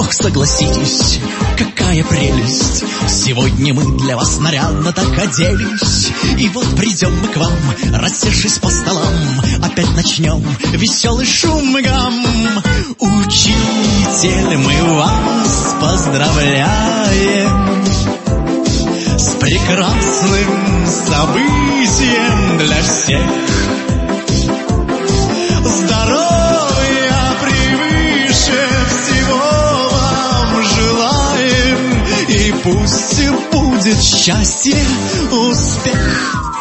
Ох, согласитесь, какая прелесть! Сегодня мы для вас нарядно так оделись. И вот придем мы к вам, рассевшись по столам, опять начнем веселый шум и гам. Учитель, мы вас поздравляем с прекрасным событием для всех. Здоровья превыше всего вам желаем, и пусть будет счастье, успех.